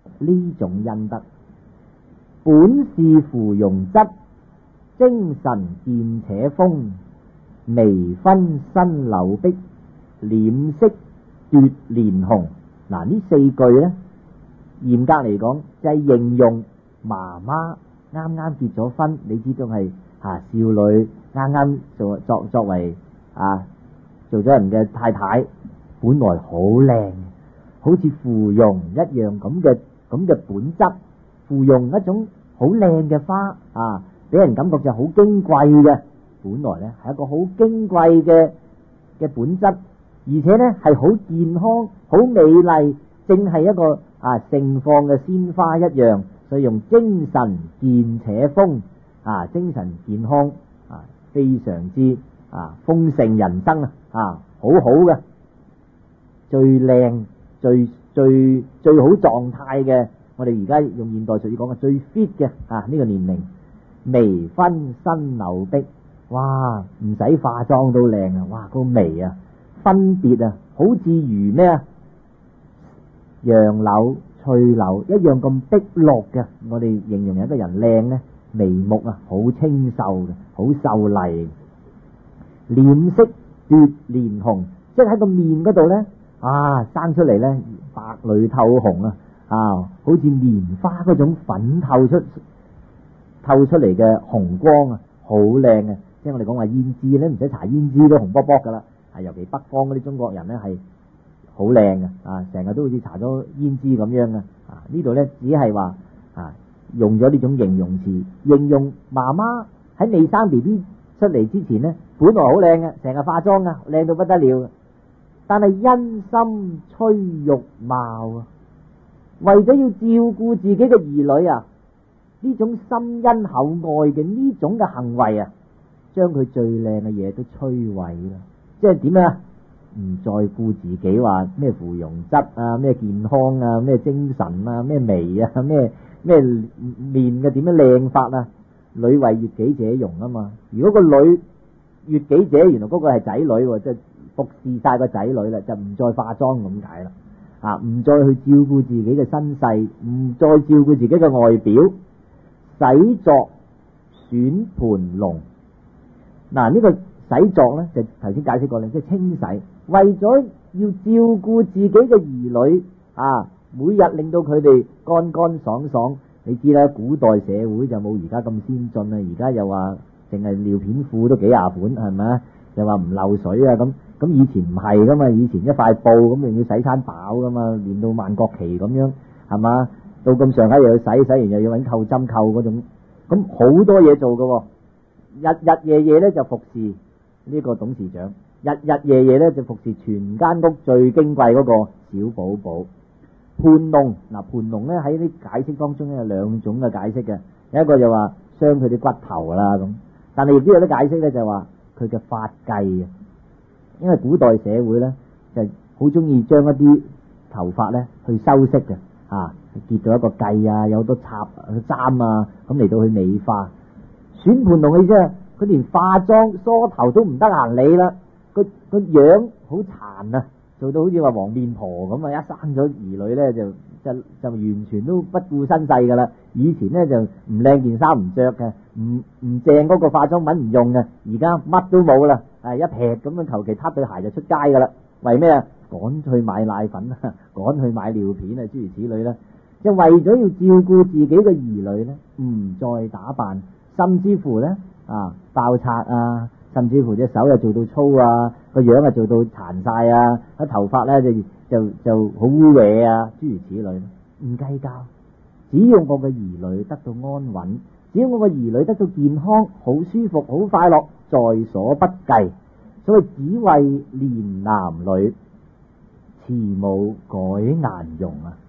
呢種恩德，本是芙蓉質，精神健且豐，眉分新柳碧，臉色奪蓮紅。嗱，呢四句呢，嚴格嚟講就係形容媽媽啱啱結咗婚，你知道係少女啱啱作為做咗人嘅太太，本來好靚，好似芙蓉一樣咁嘅本質。芙蓉一種好靚嘅花俾人感覺就好矜貴嘅，本來呢係一個好矜貴嘅本質，而且呢係好健康、好美麗，正係一個盛放嘅鮮花一樣。所以用精神健且豐精神健康非常之豐盛人生好好嘅，最靚最好狀態嘅。我哋而家用現代術語講嘅最 fit 嘅呢個年齡，眉分新柳碧，哇，唔使化妝都靚啊！哇，個眉分別好似如咩楊柳翠柳一樣咁碧綠嘅。我哋形容一個人靚呢，眉目好清秀嘅，好秀麗。臉色奪蓮紅，即係喺個面嗰度呢生出嚟呢，白裏透紅好似蓮花嗰種粉透出嚟嘅紅光好靚嘅。即係我哋講話胭脂咧，唔使搽胭脂都紅卜卜噶啦。尤其北方嗰啲中國人呢，係好靚嘅成日都好似搽咗胭脂咁樣嘅。呢度呢，只係話用咗呢種形容詞，形容媽媽喺未生 BB 出嚟之前呢，本來好靚嘅，成日化妝靚到不得了。但係因心催育貌為咗要照顧自己嘅兒女呢種心恩厚愛嘅呢種嘅行為將佢最靚嘅嘢都摧毀啦。即係點樣唔再顧自己話咩芙蓉質咩健康咩精神咩眉咩面嘅點樣靚法女為悅己者容啊嘛。如果個女悅己者，原來嗰個係仔女，即係服侍晒個仔女啦，就唔再化妝咁解啦唔再去照顧自己嘅身世，唔再照顧自己嘅外表。洗濯選盤龍，呢個洗濯呢，就頭先解釋過咧，即係清洗，為咗要照顧自己嘅兒女每日令到佢哋乾乾爽爽。你知啦，古代社會就冇而家咁先進啦，而家又話淨係尿片褲都幾廿款，係咪又話唔漏水咁以前唔係噶嘛，以前一塊布咁仲要洗餐飽噶嘛，練到萬國旗咁樣，係嘛？到咁上下又要洗完又要搵扣針扣嗰種，咁好多嘢做噶。日日夜夜咧就服侍呢個董事長，日日夜夜咧就服侍全間屋最矜貴嗰個小寶寶。盤龍盤龍咧喺啲解釋當中咧有兩種嘅解釋嘅，有一個就話傷佢啲骨頭啦咁，但係亦都有啲解釋咧就話佢嘅髮髻因為古代社會咧就好中意將一啲頭髮咧去修飾嘅結到一個髻有好多插簪咁嚟到去美化。選盤龍嘅意思佢連化妝梳頭都唔得閒理啦，個樣好殘做到好似話黃面婆咁一生咗兒女咧就完全都不顧身世噶啦。以前咧就唔靚件衫唔着嘅，唔正嗰個化妝品唔用嘅，而家乜都冇啦，一撇咁樣求其撻對鞋就出街噶啦。為咩趕去買奶粉趕去買尿片諸如此類啦。就為咗要照顧自己嘅兒女咧，唔再打扮，甚至乎咧爆拆甚至乎隻手又做到粗個樣做到殘晒頭髮咧就好污穢諸如此類，唔計較。只要我嘅兒女得到安穩，只要我嘅兒女得到健康，好舒服，好快樂，在所不計。所謂只為憐男女，慈母改顏容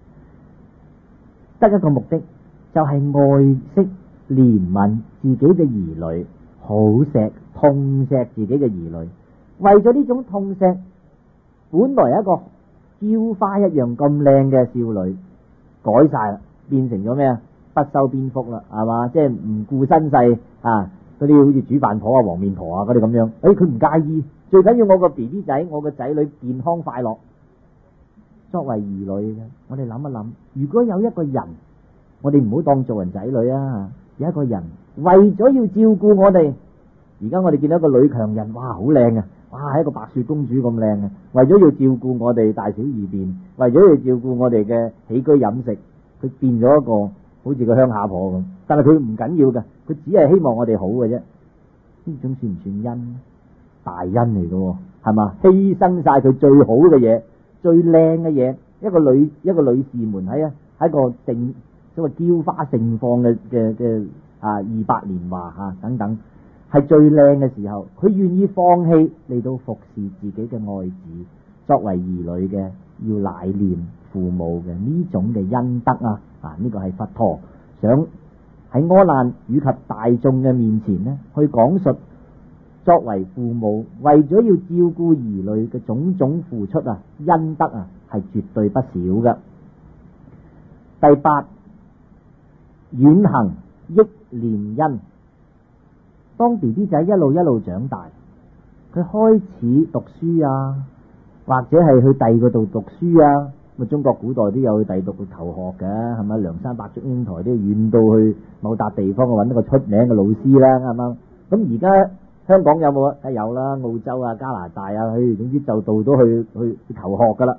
得一個目的，就係愛惜憐憫自己嘅兒女，好痛錫自己嘅兒女。為咗呢種痛錫，本來一個嬌花一樣咁靚嘅少女，改晒啦，變成咗咩不修邊幅啦，係嘛？即係唔顧身世嗰啲好似煮飯婆黃面婆嗰啲咁樣。佢唔介意，最緊要我個 BB 仔，我個仔女健康快樂。 作為兒女嘅，我哋諗一諗，如果有一個人，我哋唔好當做人仔女啊，有一個人為咗要照顧我哋，而家我哋見到一個女強人，哇，好靚啊，哇，係一個白雪公主咁靚啊，為咗要照顧我哋大小二便，為咗要照顧我哋嘅起居飲食，佢變咗一個好似個鄉下婆咁，但係佢唔緊要嘅，佢只係希望我哋好嘅啫。呢種算唔算恩？大恩嚟嘅，係嘛？犧牲晒佢最好嘅嘢、最靚嘅嘢，一個女士們喺個所謂嬌花盛放嘅200年華等等，係最靚嘅時候，佢願意放棄嚟到服侍自己嘅愛子，作為兒女嘅要乃念父母嘅呢種嘅恩德啊！呢個係佛陀想喺阿難以及大眾嘅面前呢，去講述作為父母為咗要照顧兒女嘅種種付出啊，恩德啊係絕對不少嘅。第8，遠行憶念恩。當 BB 仔一路長大，佢開始讀書啊，或者係去第二個度讀書啊。咁中國古代都有去第二度求學嘅，係咪？梁山伯祝英台都要遠到去某笪地方揾一個出名嘅老師啦，啱唔啱？咁而家香港有冇啊？有啦，澳洲啊、加拿大啊，總之就度都去求學噶啦。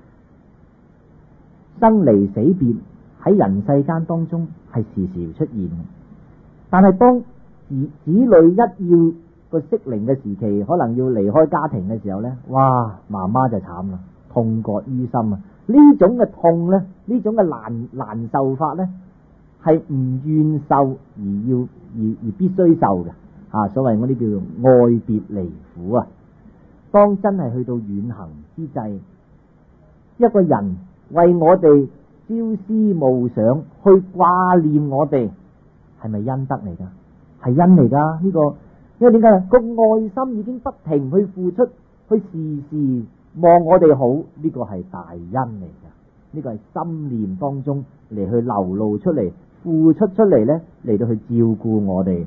生離死別喺人世間當中係時時出現，但係當子女一要個適齡嘅時期，可能要離開家庭嘅時候呢，哇，媽媽就慘啦，痛覺於心啊！呢種嘅痛呢，呢種嘅難受法呢，係唔願受而必須受嘅。所謂嗰啲叫做愛別離苦啊。當真係去到遠行之際，一個人為我哋朝思暮想，去掛念我哋，係咪恩德嚟噶？係恩嚟噶呢個，因為點解啊？個愛心已經不停去付出，去時時望我哋好，呢個係大恩嚟噶。呢個係心念當中嚟去流露出嚟、付出出嚟呢，嚟到去照顧我哋。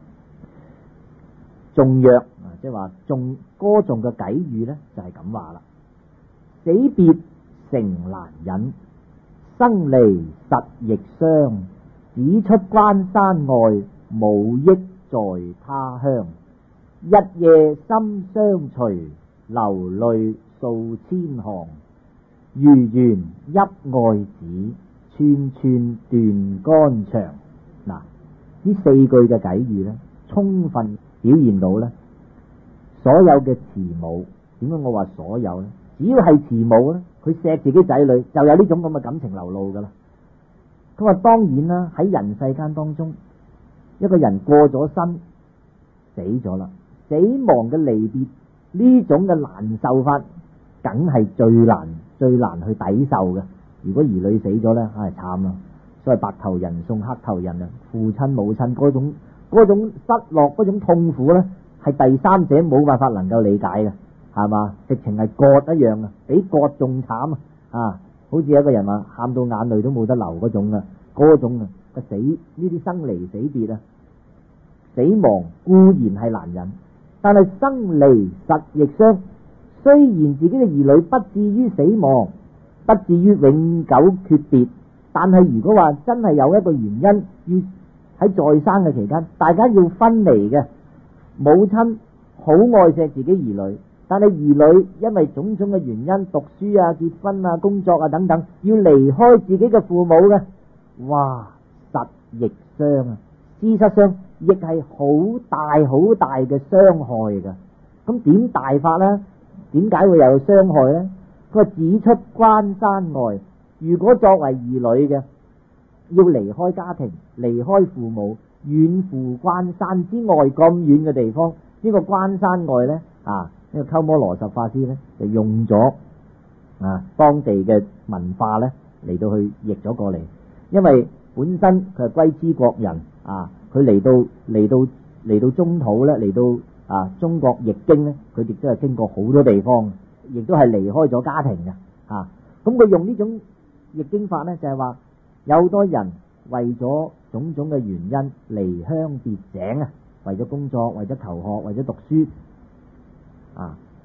頌曰，即係話歌頌嘅偈語呢，就係咁話啦。死別誠難忍，生離實亦傷。只出關山外，無益在他鄉。日夜心相隨，流淚數千行。如緣泣愛子，寸寸斷肝腸。嗱，呢4句嘅偈語呢，充分表現到呢所有嘅慈母。點解我話所有呢？只要係慈母呢，佢錫自己仔女就有呢種咁嘅感情流露噶啦。佢話當然啦，喺人世間當中，一個人過咗身死咗啦，死亡嘅離別呢種嘅難受法，梗係最難去抵受嘅。如果兒女死咗呢，唉，慘啦！所謂白頭人送黑頭人啊，父親母親嗰種失落、嗰種痛苦呢，係第三者冇辦法能夠理解嘅，係嘛？直情係割一樣啊，比割仲慘啊！好似一個人話喊到眼淚都冇得流嗰種啊，死呢啲生離死別啊，死亡固然係難忍，但係生離實亦傷。雖然自己嘅兒女不至於死亡，不至於永久訣別，但係如果話真係有一個原因要喺在生嘅期間，大家要分離嘅，母親好愛錫自己兒女，但係兒女因為種種嘅原因，讀書啊、結婚啊、工作啊等等，要離開自己嘅父母嘅，哇，實亦傷啊！事實上亦係好大嘅傷害噶。咁點大法呢？點解會有傷害呢？佢話只出關山外，如果作為兒女嘅要離開家庭、離開父母，遠赴關山之外咁遠嘅地方，呢個關山外呢，呢個鳩摩羅什法師呢，就用咗當地嘅文化呢嚟到去譯咗過嚟，因為本身佢係龜茲國人佢嚟到中土呢，嚟到中國譯經呢，佢亦都係經過好多地方，亦都係離開咗家庭嘅。咁佢用呢種譯經法呢，就係話有好多人為咗種種嘅原因離鄉別井為咗工作，為咗求學，為咗讀書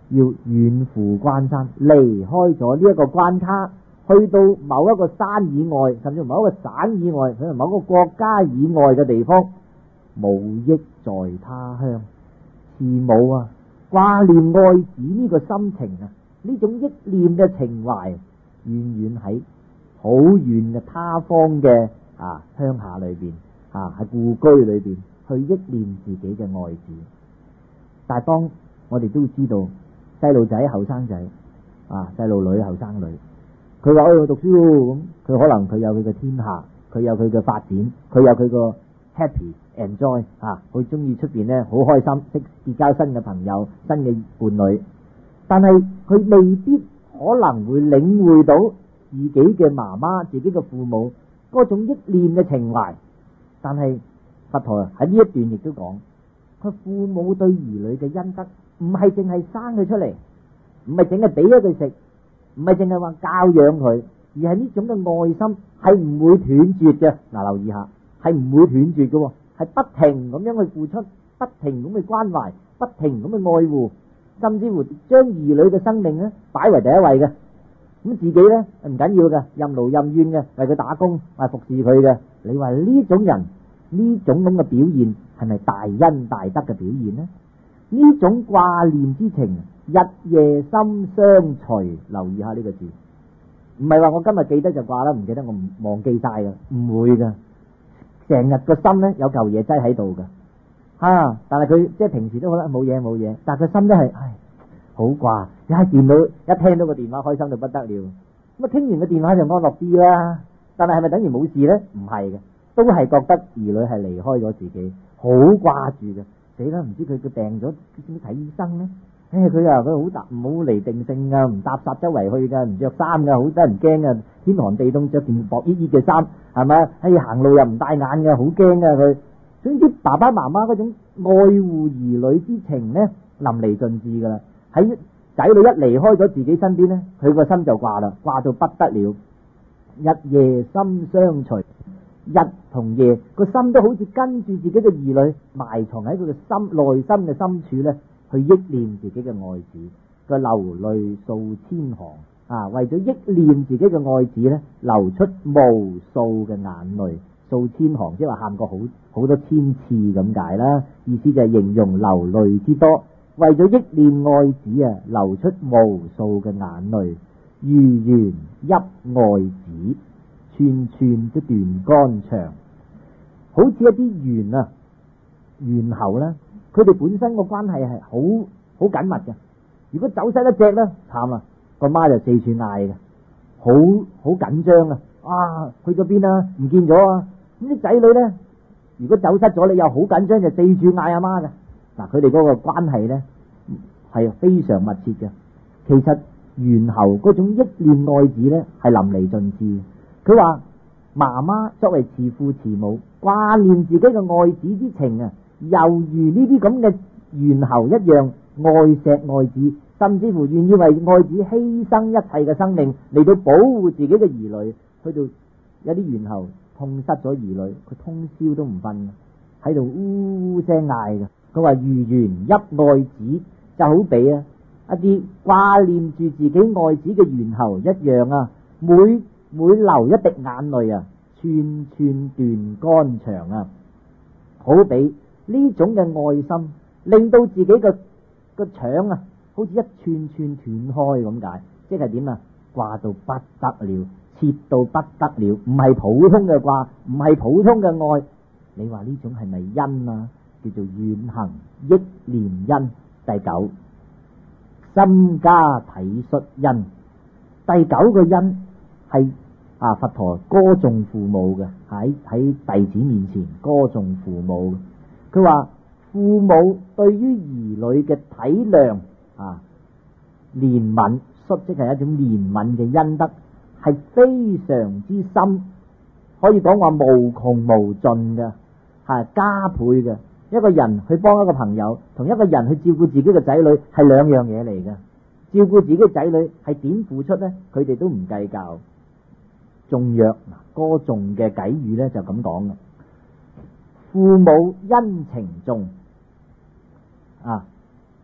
要遠赴關山，離開咗呢一個關卡，去到某一個山以外，甚至某一個省以外，甚至某一個國家以外嘅地方，母憶在他鄉。慈母啊，掛念愛子呢個心情啊，呢種憶念嘅情懷，遠遠喺好遠嘅他方嘅鄉下裏邊喺故居裏邊去憶念自己嘅愛子。但係當我哋都知道細路仔後生仔細路女後生女，佢話我要讀書咁，佢可能佢有佢嘅天下，佢有佢嘅發展，佢有佢個 happy enjoy 佢中意出邊呢，好開心，識結交新嘅朋友、新嘅伴侶。但係佢未必可能會領會到自己嘅媽媽、自己嘅父母嗰種憶念嘅情懷。但係佛陀喺呢一段亦都講，佢父母對兒女嘅恩德唔係淨係生佢出嚟，唔係淨係俾咗佢食，唔係淨係話教養佢，而係呢種嘅愛心係唔會斷絕嘅。留意下，係唔會斷絕嘅，係不停咁樣去付出，不停咁去關懷，不停咁去愛護，甚至乎將兒女嘅生命呢擺為第一位嘅。咁自己呢唔緊要嘅，任勞任怨嘅，為佢打工，服侍佢嘅。你話呢種人呢種咁嘅表現係咪大恩大德嘅表現呢？呢種掛念之情，日夜心相隨。留意下呢個字，唔係話我今日記得就掛啦，唔記得我唔忘記晒噶，唔會噶。成日個心呢有嚿嘢擠喺度噶，但係佢即係平時都好啦，冇嘢冇嘢，但係個心都係好掛，一見到一聽到個電話開心到不得了。咁傾完個電話就安樂啲啦。但係係咪等於冇事呢？唔係嘅，都係覺得兒女係離開咗自己，好掛住嘅。死啦！唔知佢病咗，點睇醫生呢？佢好離定性噶，唔搭霎周圍去噶，唔着衫噶，好得人驚噶。天寒地凍着件薄衣衣嘅衫，係咪？行路又唔帶眼嘅，好驚噶佢。總之爸爸媽媽嗰種愛護兒女之情呢，淋漓盡致噶啦。喺仔女一離開咗自己身邊呢，佢個心就掛啦，掛到不得了。日夜心相隨，日同夜個心都好似跟住自己嘅兒女，埋藏喺佢嘅心內心嘅深處呢，去憶念自己嘅愛子，佢流淚數千行為咗憶念自己嘅愛子呢，流出無數嘅眼淚，數千行即係話喊過好多千次咁解啦。意思就係形容流淚之多，為咗憶念愛子流出無數嘅眼淚。如緣泣愛子，串串都斷肝腸。好似一啲猿猴啦，佢哋本身個關係係好緊密嘅。如果走失一隻咧，慘啦，個媽就四處嗌嘅，好緊張啊！去咗邊啊？唔見咗啊！咁啲仔女咧，如果走失咗，你又好緊張，就四處嗌阿媽嘅。佢哋嗰個關係咧係非常密切嘅。其實猿猴嗰種憶念愛子呢係淋漓盡致。佢話媽媽作為慈父慈母，掛念自己嘅愛子之情猶如呢啲咁嘅猿猴一樣愛錫愛子，甚至乎願意為愛子犧牲一切嘅生命嚟到保護自己嘅兒女。去到有啲猿猴痛失咗兒女，佢通宵都唔瞓，喺度嗚嗚聲嗌嘅。佢話如猿泣愛子，就好比一啲掛念住自己愛子嘅猿猴一樣每流一滴眼淚串串斷肝腸好比呢種嘅愛心，令到自己個腸好似一串串斷開咁解，即係點掛到不得了，切到不得了，唔係普通嘅掛，唔係普通嘅愛。你話呢種係咪恩叫做遠行憶念恩。第九，心加體恤恩。第九個恩係佛陀歌頌父母嘅，喺弟子面前歌頌父母。佢話父母對於兒女嘅體諒憐憫，即係一種憐憫嘅恩德，係非常之深，可以講話無窮無盡嘅，係加倍嘅。一個人去幫一個朋友，同一個人去照顧自己嘅仔女係兩樣嘢嚟嘅。照顧自己嘅仔女係點付出呢？佢哋都唔計較。頌曰歌頌嘅偈語呢就咁講嘅：父母恩情重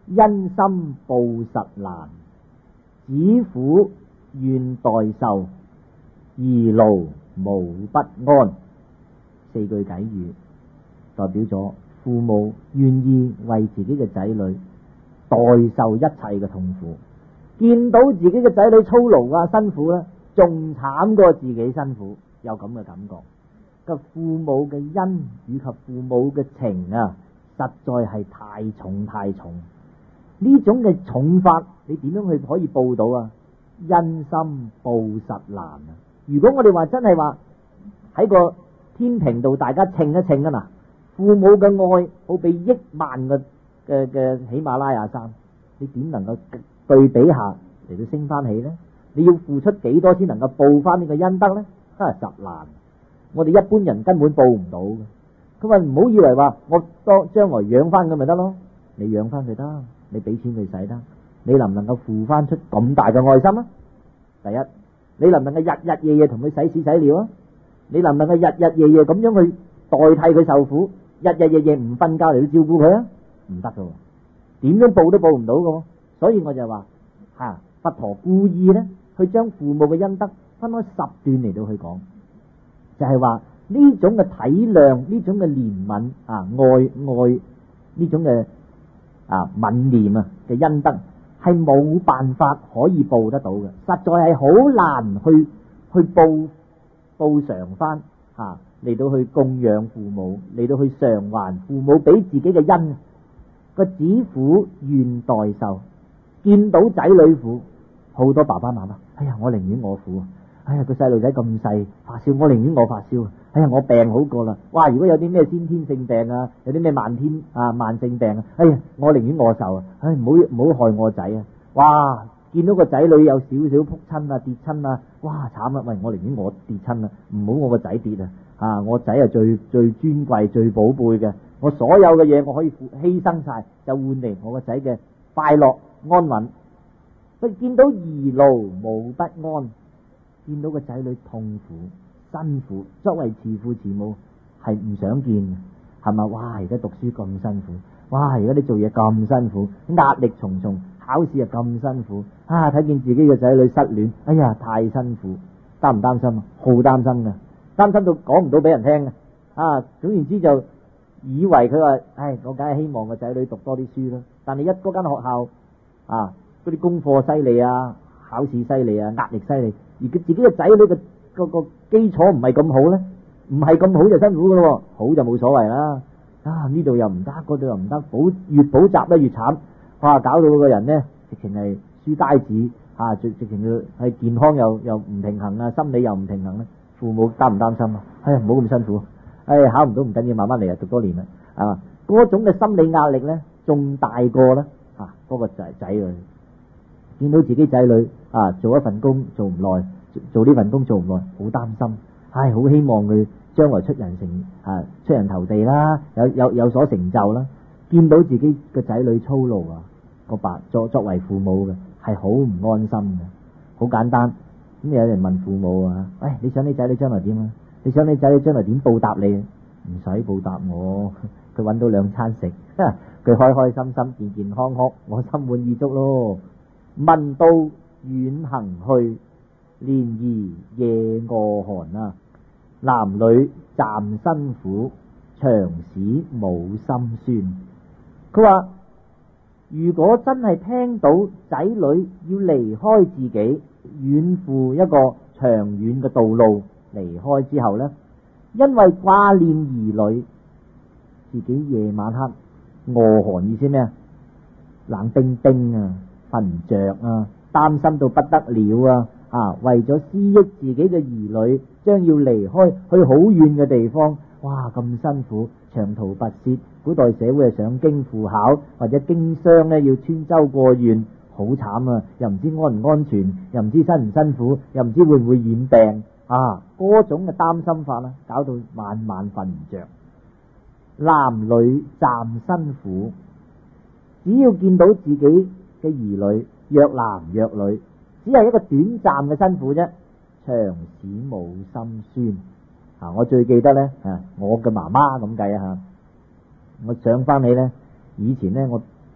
因心報實難，子苦願代受，兒勞無不安。四句偈語代表咗父母願意為自己嘅仔女代受一切嘅痛苦，見到自己嘅仔女操勞啊辛苦啦，仲慘過自己辛苦，有咁嘅感覺。個父母嘅恩以及父母嘅情啊，實在係太重太重。呢種嘅重法，你點樣去可以報到啊？因心報實難啊！如果我哋話真係話喺個天平度，大家稱一稱啊嗱，父母嘅愛好比億萬嘅喜馬拉雅山，你點能夠對比下嚟到升翻起呢？你要付出幾多先能夠報翻呢個恩德呢？實難。我哋一般人根本報唔到嘅。佢話唔好以為話我將來養翻佢咪得咯，你養翻佢得，你俾錢佢使得，你能唔能夠付翻出咁大嘅愛心啊？第一，你能唔能夠日日夜夜同佢洗屎洗尿啊？你能唔能夠日日夜夜咁樣去代替佢受苦，日日夜夜唔瞓覺嚟到照顧佢啊？唔得噶，點樣報都報唔到噶。所以我就話佛陀故意呢去將父母嘅恩德分開10段嚟到去講，就係話呢種嘅體諒，呢種嘅憐憫愛呢種嘅憫念嘅恩德係冇辦法可以報得到嘅，實在係好難去報償翻嚟到去供養父母，嚟到去償還父母俾自己嘅恩。個子苦願代受，見到仔女苦，好多爸爸媽媽，哎呀我寧願我苦，哎呀個細路仔咁細發燒，我寧願我發燒，哎呀我病好過啦。哇！如果有啲咩先天性病啊，有啲咩慢性病啊，哎呀我寧願我受啊，哎唔好害我仔啊。哇！見到個仔女有少少仆親啊跌親啊，哇慘啊！喂，我寧願我跌親啊，唔好我個仔跌啊。我仔係最尊貴最寶貝嘅，我所有嘅嘢我可以犧牲晒，就換嚟我個仔嘅快樂安穩。佢見到兒勞無不安，見到個仔女痛苦辛苦，作為慈父慈母係唔想見嘅，係咪？哇！而家讀書咁辛苦，哇！而家你做嘢咁辛苦，壓力重重，考試又咁辛苦，睇見自己嘅仔女失戀，哎呀太辛苦，擔唔擔心啊？好擔心嘅，擔心到講唔到俾人聽嘅。總言之就以為佢話，我梗係希望個仔女讀多啲書啦。但係嗰間學校嗰啲功課犀利啊，考試犀利啊，壓力犀利，而佢自己嘅仔女嘅個基礎唔係咁好咧，唔係咁好就辛苦噶咯，好就冇所謂啦。呢度又唔得，嗰度又唔得，越補習咧越慘，搞到個人呢，直情係書呆子，直情係健康又唔平衡啊，心理又唔平衡咧。父母擔唔擔心啊？唔好咁辛苦，考唔到唔緊要，慢慢嚟，讀多年啦。嗰種嘅心理壓力咧，仲大過咧嗰個仔女。見到自己仔女做一份工做唔耐，做呢份工做唔耐，好擔心，好希望佢將來出人頭地啦，有所成就啦。見到自己嘅仔女操勞作為父母嘅係好唔安心嘅。好簡單，咁有人問父母你想你仔女將來點啊？你想你仔女將來點報答你？唔使報答我，佢搵到2餐食，佢開開心心健健康康，我心滿意足咯。問道遠行去，連兒夜餓寒男女暫辛苦，長使母心酸。佢話如果真係聽到仔女要離開自己，遠赴一個長遠嘅道路，離開之後呢，因為掛念兒女，自己夜晚黑餓寒，意思咩啊？冷冰冰瞓唔着擔心到不得了為咗思憶自己嘅兒女將要離開去好遠嘅地方，哇咁辛苦，長途跋涉，古代社會係上京赴考或者經商呢，要穿州過縣，好慘又唔知安唔安全，又唔知辛唔辛苦，又唔知會唔會染病嗰種嘅擔心法搞到晚晚瞓唔着。男女暫辛苦，只要見到自己嘅兒女，若男若女，只係一個短暫嘅辛苦啫，長使母心酸。我最記得呢，我嘅媽媽咁計我想翻起呢，以前呢，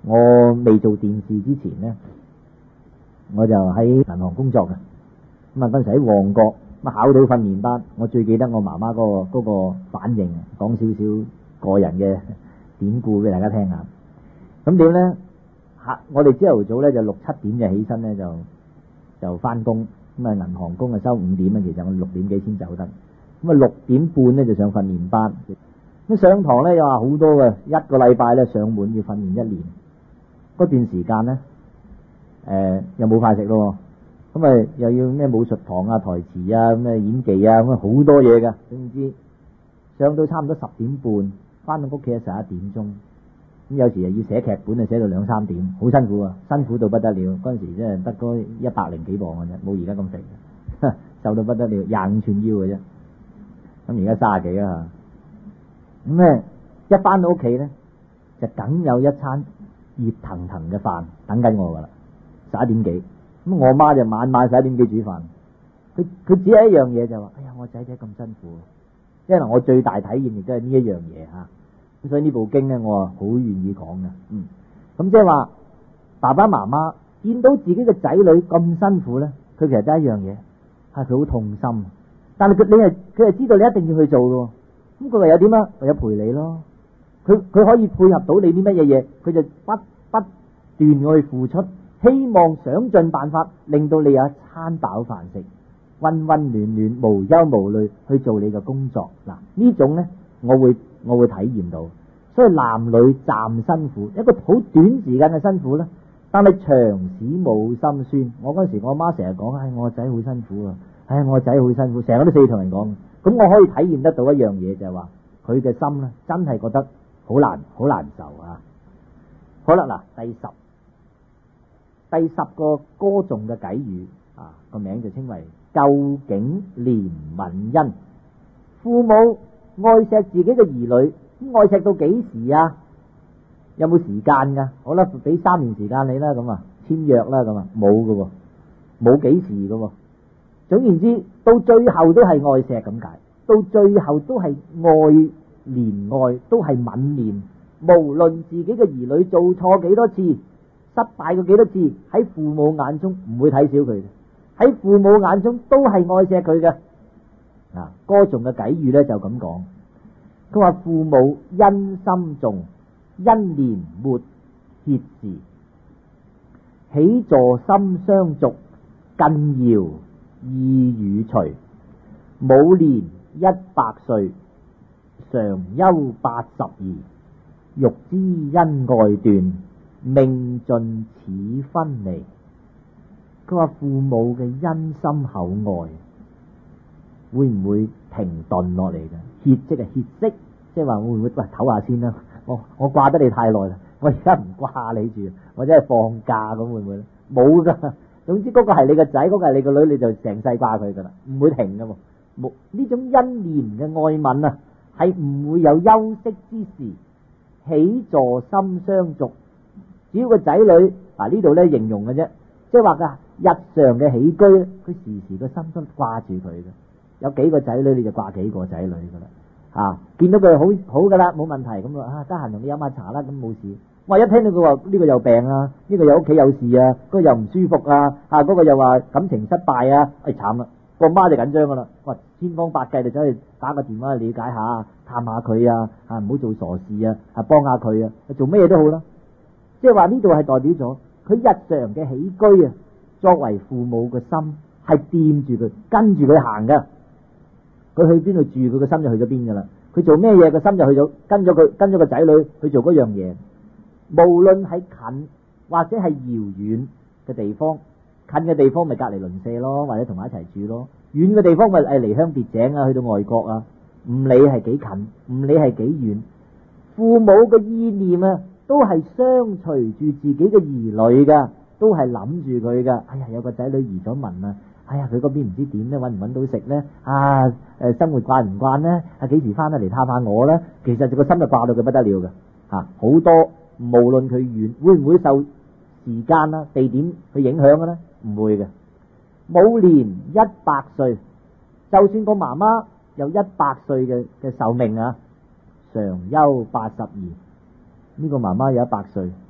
我未做電視之前呢，我就喺銀行工作嘅。咁啊，嗰陣時喺旺角，咁考到訓練班。我最記得我媽媽嗰個反應，講少少個人嘅典故俾大家聽下。咁點呢？我哋朝頭早咧就6-7點就起身咧，就翻工。咁啊，銀行工啊收5點啊，其實我6點幾先走得。咁啊6點半咧就上訓練班。咁上堂咧又話好多嘅，一個禮拜咧上滿要訓練1年。嗰段時間咧，又冇飯食咯。咁啊又要咩武術堂啊、台詞啊、咩演技啊，咁啊好多嘢噶。總之上到差唔多10點半，翻到屋企係11點鐘。咁有時又要寫劇本啊，寫到2-3點，好辛苦啊，辛苦到不得了。嗰陣時真係得嗰100幾磅嘅啫，冇而家咁肥，瘦到不得了，25寸腰嘅啫。咁而家30幾啦。咁咧一翻到屋企咧，就梗有一餐熱騰騰嘅飯等緊我噶啦。11點幾，咁我媽就晚11點幾煮飯。佢只係一樣嘢就話：哎呀，我仔仔咁辛苦。因為我最大體驗亦都係呢一樣嘢吓。所以呢部經咧，我啊好願意講嘅。咁即係話爸爸媽媽見到自己嘅仔女咁辛苦咧，佢其實得一樣嘢，係佢好痛心。但係佢係知道你一定要去做嘅。咁佢唯有點啊？唯有陪你咯。佢可以配合到你啲乜嘢嘢，佢就不斷去付出，希望想盡辦法令到你有一餐飽飯食，溫溫暖暖、無憂無慮去做你嘅工作。嗱，呢種咧，我會體驗到。所以男女暫辛苦，一個好短時間嘅辛苦咧，但係長此冇心酸。我嗰時我媽成日講：唉，我個仔好辛苦啊！唉，我個仔好辛苦，成日都死同人講。咁我可以體驗得到一樣嘢，就係話佢嘅心咧，真係覺得好難受啊！好啦，嗱，第十個歌頌嘅偈語啊，個名就稱為究竟憐憫恩。父母愛錫自己嘅兒女，咁愛錫到幾時啊？有冇時間噶？好啦，俾3年時間你啦，咁啊簽約啦，咁啊冇噶，冇幾時噶。總言之，到最後都係愛錫咁解，到最後都係愛憐愛，都係憫念。無論自己嘅兒女做錯幾多次，失敗過幾多次，喺父母眼中唔會睇小佢嘅，喺父母眼中都係愛錫佢嘅。啊，歌頌嘅偈語咧就咁講，佢話父母恩深重，恩年沒歇時，喜助心相續，更遙意與隨。母年100歲，常憂82，欲知恩愛斷，命盡此分離。佢話父母嘅恩深厚愛會唔會停頓落嚟嘅？歇即係歇息，即係話會唔會喂唞下先啦？我掛得你太耐啦，我而家唔掛你住，或者係放假咁會唔會咧？冇噶，總之嗰個係你個仔，嗰個係你個女，你就成世掛佢噶啦，唔會停噶。冇呢種恩念嘅愛憫啊，係唔會有休息之時。喜助心相續，只要個仔女呢度咧形容嘅啫，即係話噶日常嘅起居咧，佢時時個心都掛住佢嘅。有幾個仔女你就掛幾個仔女噶啦，見到佢好噶啦，冇問題咁啊，得閒同你飲下茶啦，咁冇事。我一聽到佢話呢個又病啊，呢個又屋企有事啊，嗰個又唔舒服啊，嗰個又話感情失敗啊，慘啦，個媽就緊張噶啦，哇，千方百計就走去打個電話去了解下，探下佢啊，唔好做傻事啊，幫下佢啊，做咩嘢都好啦。即係話呢度係代表咗佢日常嘅起居啊，作為父母嘅心係掂住佢，跟住佢行噶。佢去邊度住，佢個心就去咗邊噶啦。佢做咩嘢，個心就去咗，跟咗個仔女去做嗰樣嘢。無論喺近或者係遙遠嘅地方，近嘅地方咪隔籬鄰舍咯，或者同埋一齊住咯。遠嘅地方咪離鄉別井啊，去到外國啊，唔理係幾近，唔理係幾遠，父母嘅意念啊，都係相隨住自己嘅兒女噶，都係諗住佢噶。哎呀，有個仔女移咗民啊！哎呀，佢嗰邊唔知點咧，搵唔搵到食咧？生活慣唔慣咧？幾時翻得嚟探下我咧？其實個心就掛到佢不得了嘅。好多無論佢遠，會唔會受時間啦、地點去影響嘅咧？唔會嘅。母年100歲，就算個媽媽有100歲嘅壽命啊，常憂82。呢個媽媽有100歲，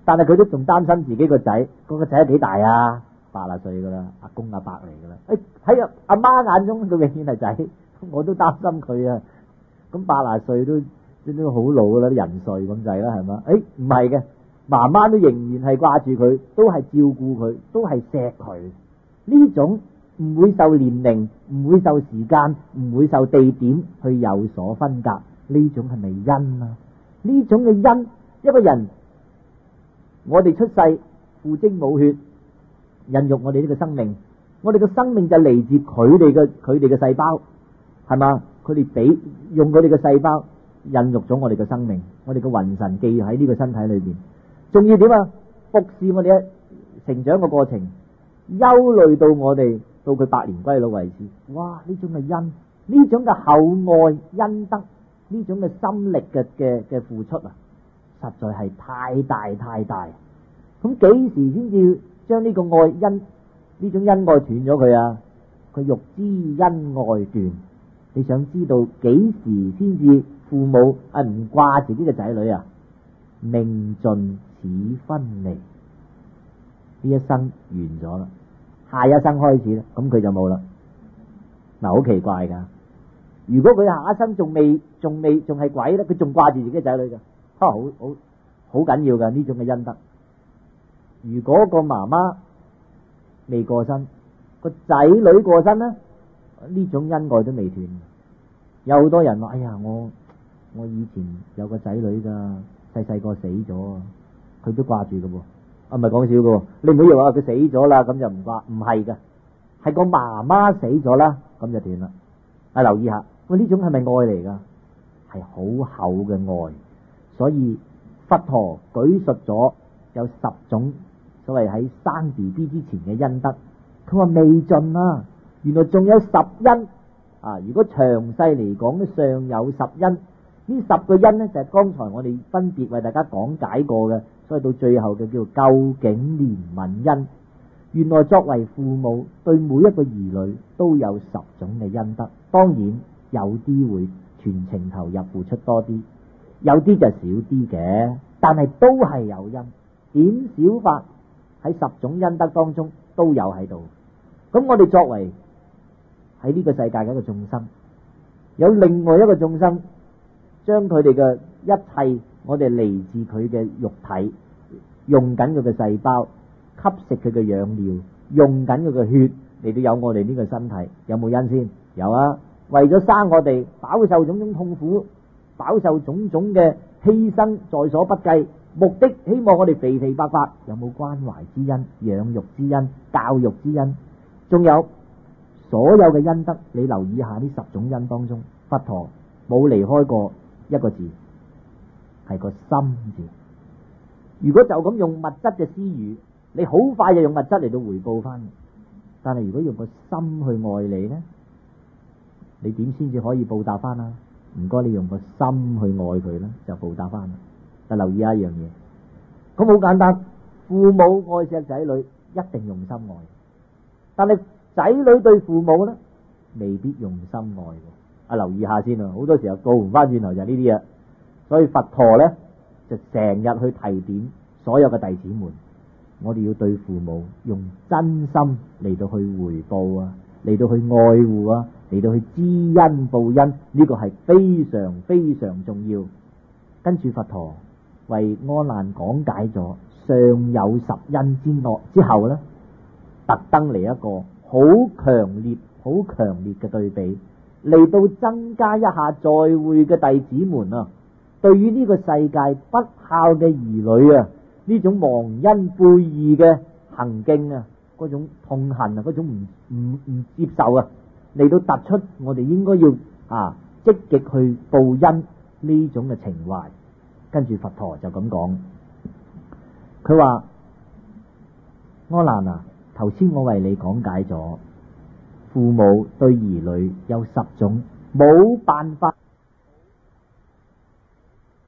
但係佢都仲擔心自己個仔，嗰個仔幾大啊？80歲噶啦，阿公阿伯嚟噶啦。喺阿媽眼中佢永遠係仔，我都擔心佢啊。咁80歲都好老啦，啲人歲咁滯啦，係嘛？唔係嘅，媽媽都仍然係掛住佢，都係照顧佢，都係錫佢。呢種唔會受年齡，唔會受時間，唔會受地點去有所分隔。呢種係咪因啊？呢種嘅因，一個人我哋出世父精母血，孕育我哋呢個生命，我哋嘅生命就嚟自佢哋嘅細胞，係嘛？佢哋用佢哋嘅細胞孕育咗我哋嘅生命，我哋嘅魂神寄喺呢個身體裏邊，仲要點啊？服侍我哋嘅成長嘅過程，憂慮到我哋到佢百年歸老為止。哇！呢種嘅因，呢種嘅厚愛恩德，呢種嘅心力嘅付出啊，實在係太大太大。咁幾時先至將呢個愛恩呢種恩愛斷咗佢啊？佢欲知恩愛斷，你想知道幾時先至父母唔掛自己嘅仔女啊？命盡此分離，呢一生完咗啦，下一生開始咧，咁佢就冇啦。嗱，好奇怪噶，如果佢下一生仲係鬼咧，佢仲掛住自己嘅仔女噶，好緊要噶呢種嘅恩德。如果個媽媽未過身，個仔女過身咧，呢種恩愛都未斷。有好多人話：哎呀，我以前有個仔女噶，細個死咗，佢都掛住噶噃。唔係講笑噶，你唔好以為話佢死咗啦，咁就唔掛，唔係噶，係個媽媽死咗啦，咁就斷啦。留意下，呢種係咪愛嚟噶？係好厚嘅愛。所以佛陀舉述咗有10種所謂喺生 BB 之前嘅恩德，佢話未盡啊，原來仲有10因啊！如果詳細嚟講咧，尚有10因。呢10個因呢，就係剛才我哋分別為大家講解過嘅，所以到最後嘅叫究竟憐憫因。原來作為父母對每一個兒女都有10種嘅恩德，當然有啲會全程投入付出多啲，有啲就少啲嘅，但係都係有因。點少法喺10種恩德當中都有喺度。咁我哋作為喺呢個世界嘅一個眾生，有另外一個眾生，將佢哋嘅一切，我哋嚟自佢嘅肉體，用緊佢嘅細胞，吸食佢嘅養料，用緊佢嘅血嚟到有我哋呢個身體，有冇因先？有啊！為咗生我哋，飽受種種痛苦，飽受種種嘅犧牲，在所不計。目的希望我哋肥肥白白，有冇關懷之恩、養育之恩、教育之恩？仲有所有嘅恩德，你留意下呢10種恩當中，佛陀冇離開過一個字，係個心字。如果就咁用物質嘅施予，你好快就用物質嚟到回報翻。但係如果用個心去愛你呢，你點先至可以報答翻啊？唔該，你用個心去愛佢呢，就報答翻。就留意一樣嘢，咁好簡單，父母愛錫仔女一定用心愛，但係仔女對父母呢，未必用心愛。留意下先啊，好多時候告唔翻轉頭就係呢啲嘢。所以佛陀呢，就成日去提點所有嘅弟子們，我哋要對父母用真心嚟到去回報啊，嚟到去愛護啊，嚟到去知恩報恩，呢個係非常非常重要。跟住佛陀為阿難講解咗尚有10因之後呢，特登嚟一個好強烈嘅對比，嚟到增加一下在會嘅弟子們啊，對於呢個世界不孝嘅兒女啊，呢種忘恩背義嘅行徑啊，嗰種痛恨啊，嗰種唔接受啊，嚟到突出我哋應該要積極去報恩呢種嘅情懷。跟住佛陀就咁講，佢話阿難啊，頭先我為你講解咗父母對兒女有10種冇辦法